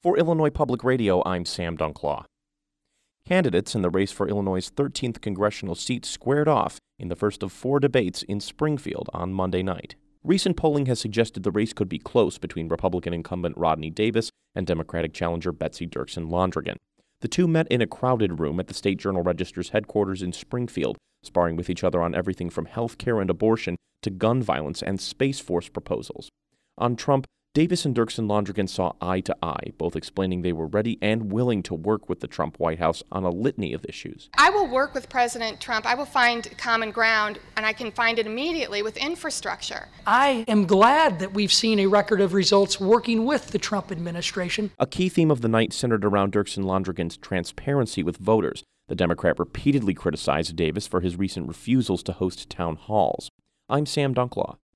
For Illinois Public Radio, I'm Sam Dunklaw. Candidates in the race for Illinois' 13th congressional seat squared off in the first of 4 debates in Springfield on Monday night. Recent polling has suggested the race could be close between Republican incumbent Rodney Davis and Democratic challenger Betsy Dirksen Londrigan. The two met in a crowded room at the State Journal-Register's headquarters in Springfield, sparring with each other on everything from health care and abortion to gun violence and Space Force proposals. On Trump, Davis and Dirksen Londrigan saw eye to eye, both explaining they were ready and willing to work with the Trump White House on a litany of issues. I will work with President Trump. I will find common ground, and I can find it immediately with infrastructure. I am glad that we've seen a record of results working with the Trump administration. A key theme of the night centered around Dirksen Londrigan's transparency with voters. The Democrat repeatedly criticized Davis for his recent refusals to host town halls. I'm Sam Dunklaw.